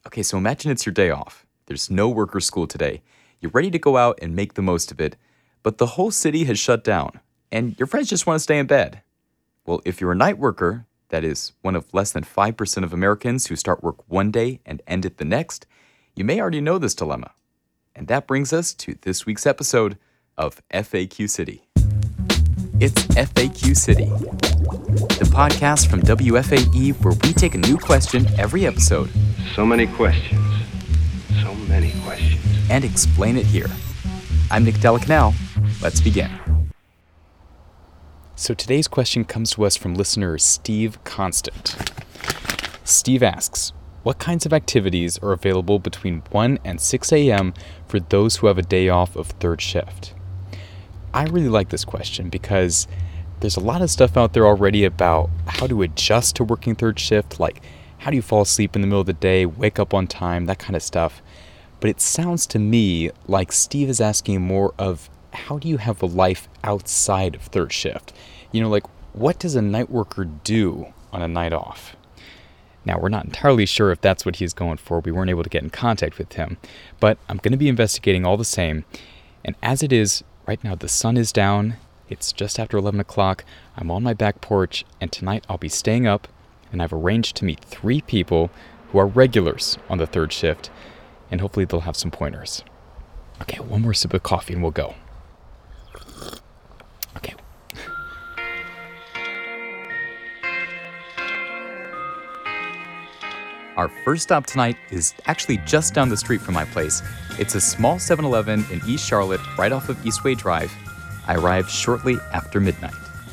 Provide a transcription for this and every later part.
Okay, so imagine it's your day off. There's no work or school today. You're ready to go out and make the most of it, but the whole city has shut down, and your friends just want to stay in bed. Well, if you're a night worker, that is one of less than 5% of Americans who start work one day and end it the next, you may already know this dilemma. And that brings us to this week's episode of FAQ City. It's FAQ City, the podcast from WFAE where we take a new question every episode. So many questions. So many questions. And explain it here. I'm Nick Delacanal. Let's begin. So today's question comes to us from listener Steve Constant. Steve asks, what kinds of activities are available between 1 and 6 a.m. for those who have a day off of third shift? I really like this question because there's a lot of stuff out there already about how to adjust to working third shift, like how do you fall asleep in the middle of the day, wake up on time, that kind of stuff. But it sounds to me like Steve is asking more of how do you have a life outside of third shift? You know, like what does a night worker do on a night off? Now, we're not entirely sure if that's what he's going for. We weren't able to get in contact with him. But I'm going to be investigating all the same. And as it is, right now the sun is down. It's just after 11 o'clock. I'm on my back porch. And tonight I'll be staying up. And I've arranged to meet 3 people who are regulars on the third shift. And hopefully they'll have some pointers. Okay, one more sip of coffee and we'll go. Okay. Our first stop tonight is actually just down the street from my place. It's a small 7-Eleven in East Charlotte, right off of Eastway Drive. I arrived shortly after midnight.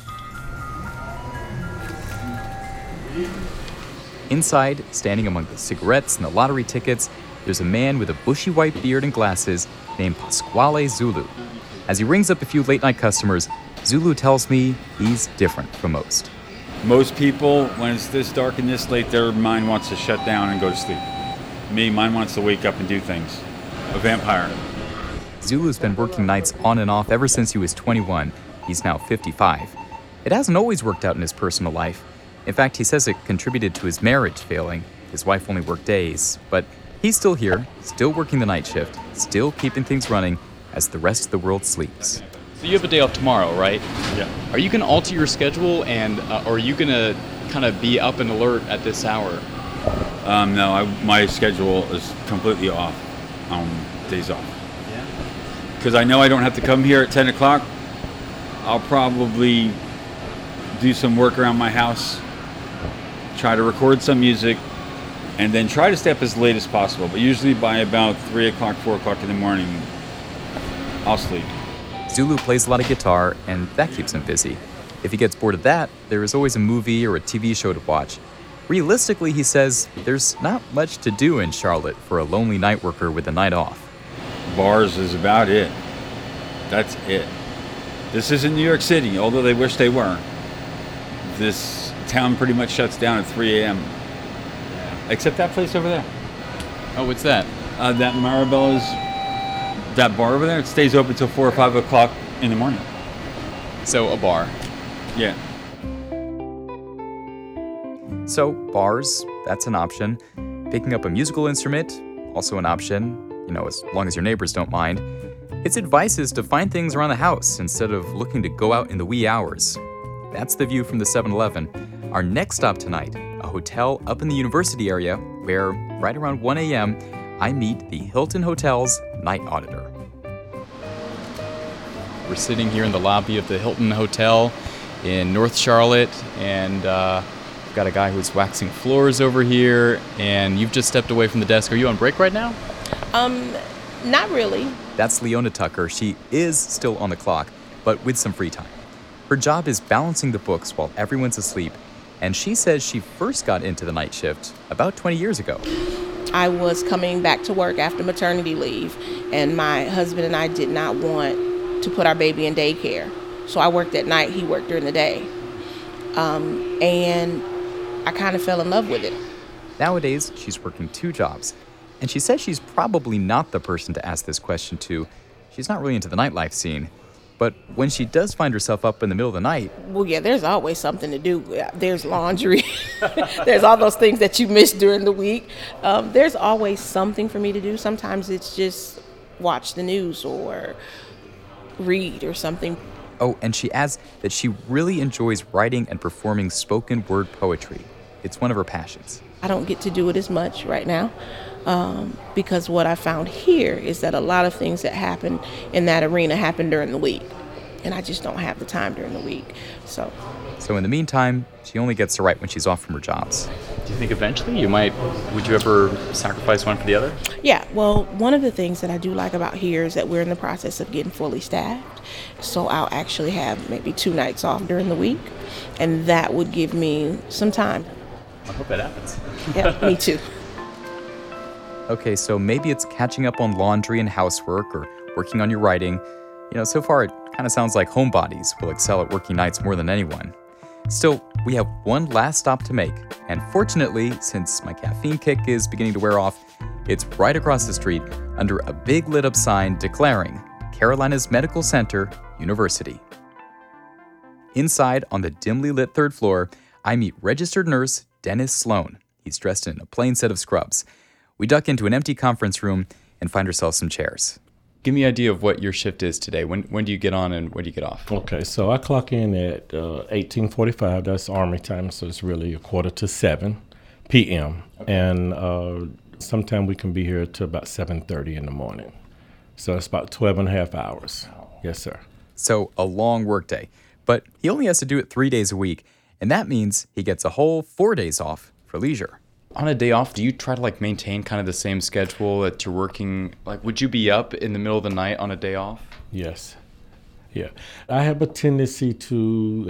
Inside, standing among the cigarettes and the lottery tickets, there's a man with a bushy white beard and glasses named Pasquale Zulu. As he rings up a few late-night customers, Zulu tells me he's different from most. Most people, when it's this dark and this late, their mind wants to shut down and go to sleep. Me, mine wants to wake up and do things. A vampire. Zulu's been working nights on and off ever since he was 21. He's now 55. It hasn't always worked out in his personal life. In fact, he says it contributed to his marriage failing. His wife only worked days, but he's still here, still working the night shift, still keeping things running as the rest of the world sleeps. So you have a day off tomorrow, right? Yeah. Are you going to alter your schedule, and or are you going to kind of be up and alert at this hour? No, my schedule is completely off on days off. Yeah. Because I know I don't have to come here at 10 o'clock. I'll probably do some work around my house, try to record some music, and then try to stay up as late as possible. But usually by about 3 o'clock, 4 o'clock in the morning, I'll sleep. Zulu plays a lot of guitar, and that keeps him busy. If he gets bored of that, there is always a movie or a TV show to watch. Realistically, he says, there's not much to do in Charlotte for a lonely night worker with a night off. Bars is about it. That's it. This isn't New York City, although they wish they were. This town pretty much shuts down at 3 a.m. Except that place over there. Oh, what's that? That Marabella's, that bar over there, it stays open until 4 or 5 o'clock in the morning. So a bar. Yeah. So, bars, that's an option. Picking up a musical instrument, also an option, as long as your neighbors don't mind. Its advice is to find things around the house instead of looking to go out in the wee hours. That's the view from the 7-Eleven. Our next stop tonight, a hotel up in the university area where, right around 1 a.m., I meet the Hilton Hotel's night auditor. We're sitting here in the lobby of the Hilton Hotel in North Charlotte, and we've got a guy who's waxing floors over here, and you've just stepped away from the desk. Are you on break right now? Not really. That's Leona Tucker. She is still on the clock, but with some free time. Her job is balancing the books while everyone's asleep, and she says she first got into the night shift about 20 years ago. I was coming back to work after maternity leave, and my husband and I did not want to put our baby in daycare. So I worked at night, he worked during the day. And I kind of fell in love with it. Nowadays, she's working 2 jobs, and she says she's probably not the person to ask this question to. She's not really into the nightlife scene. But when she does find herself up in the middle of the night, Well, yeah, there's always something to do. There's laundry. There's all those things that you miss during the week. There's always something for me to do. Sometimes it's just watch the news or read or something. oh, and she adds that she really enjoys writing and performing spoken word poetry. It's one of her passions. I don't get to do it as much right now because what I found here is that a lot of things that happen in that arena happen during the week. And I just don't have the time during the week. So So in the meantime, she only gets to write when she's off from her jobs. Do you think eventually would you ever sacrifice one for the other? yeah, well, one of the things that I do like about here is that we're in the process of getting fully staffed. So I'll actually have maybe 2 nights off during the week. And that would give me some time. I hope that happens. Yeah, me too. Okay, so maybe it's catching up on laundry and housework or working on your writing. So far it kind of sounds like homebodies will excel at working nights more than anyone. Still, we have one last stop to make, and fortunately, since my caffeine kick is beginning to wear off, it's right across the street under a big lit up sign declaring Carolinas Medical Center, University. Inside, on the dimly lit 3rd floor, I meet registered nurse Dennis Sloan. He's dressed in a plain set of scrubs. We duck into an empty conference room and find ourselves some chairs. Give me an idea of what your shift is today. When do you get on and when do you get off? Okay, so I clock in at 18:45. That's Army time, so it's really 6:45 p.m. Okay. And sometime we can be here till about 7:30 in the morning. So it's about 12 and a half hours. Yes, sir. So a long workday. But he only has to do it 3 days a week, and that means he gets a whole 4 days off for leisure. On a day off, do you try to maintain kind of the same schedule that you're working? Would you be up in the middle of the night on a day off? Yes. Yeah. I have a tendency to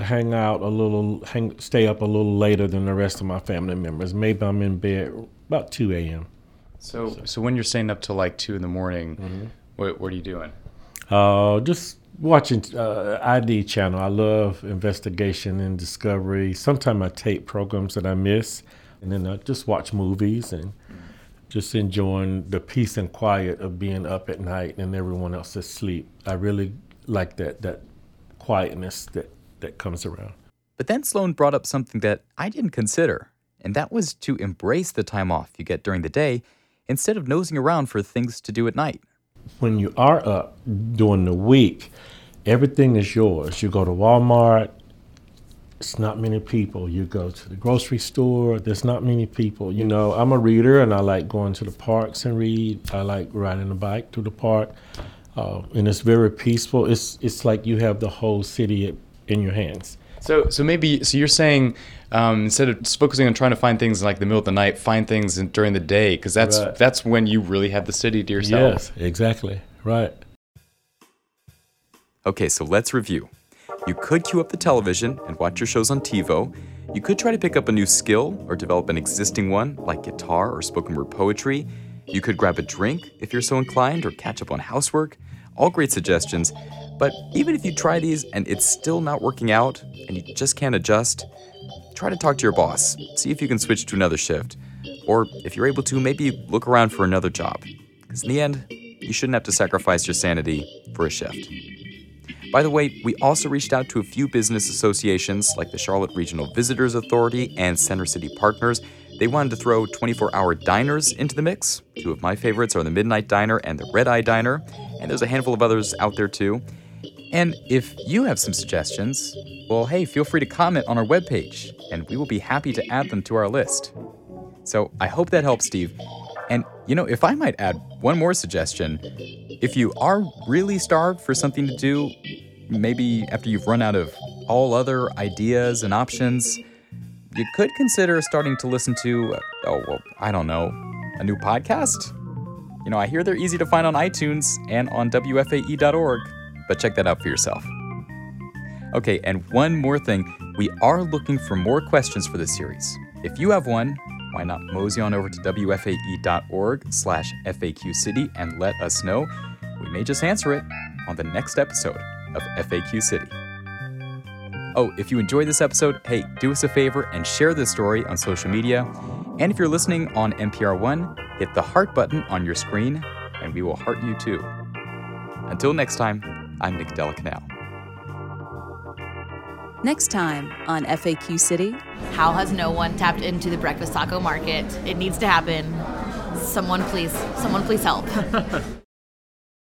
stay up a little later than the rest of my family members. Maybe I'm in bed about 2 a.m. So when you're staying up till 2 in the morning, Mm-hmm. what are you doing? Just watching ID channel. I love investigation and discovery. Sometimes I tape programs that I miss. And then I just watch movies and just enjoying the peace and quiet of being up at night and everyone else asleep. I really like that quietness that comes around. But then Sloan brought up something that I didn't consider, and that was to embrace the time off you get during the day instead of nosing around for things to do at night. When you are up during the week, everything is yours. You go to Walmart, it's not many people. You go to the grocery store, there's not many people. I'm a reader and I like going to the parks and read. I like riding a bike to the park. And it's very peaceful. It's like you have the whole city in your hands. So you're saying instead of just focusing on trying to find things in the middle of the night, find things during the day, because that's when you really have the city to yourself. Yes, exactly. Right. Okay, so let's review. You could queue up the television and watch your shows on TiVo. You could try to pick up a new skill or develop an existing one, like guitar or spoken word poetry. You could grab a drink if you're so inclined or catch up on housework. All great suggestions. But even if you try these and it's still not working out and you just can't adjust, try to talk to your boss. See if you can switch to another shift. Or if you're able to, maybe look around for another job. Because in the end, you shouldn't have to sacrifice your sanity for a shift. By the way, we also reached out to a few business associations like the Charlotte Regional Visitors Authority and Center City Partners. They wanted to throw 24-hour diners into the mix. 2 of my favorites are the Midnight Diner and the Red Eye Diner, and there's a handful of others out there too. And if you have some suggestions, well, hey, feel free to comment on our webpage, and we will be happy to add them to our list. So I hope that helps, Steve. And, if I might add one more suggestion, if you are really starved for something to do, maybe after you've run out of all other ideas and options, you could consider starting to listen to, a new podcast? I hear they're easy to find on iTunes and on WFAE.org, but check that out for yourself. Okay, and one more thing. We are looking for more questions for this series. If you have one, why not mosey on over to WFAE.org/FAQ City and let us know. We may just answer it on the next episode of FAQ City. Oh, if you enjoyed this episode, hey, do us a favor and share this story on social media. And if you're listening on NPR One, hit the heart button on your screen, and we will heart you too. Until next time, I'm Nick Delacanal. Next time on FAQ City. How has no one tapped into the breakfast taco market? It needs to happen. Someone please help.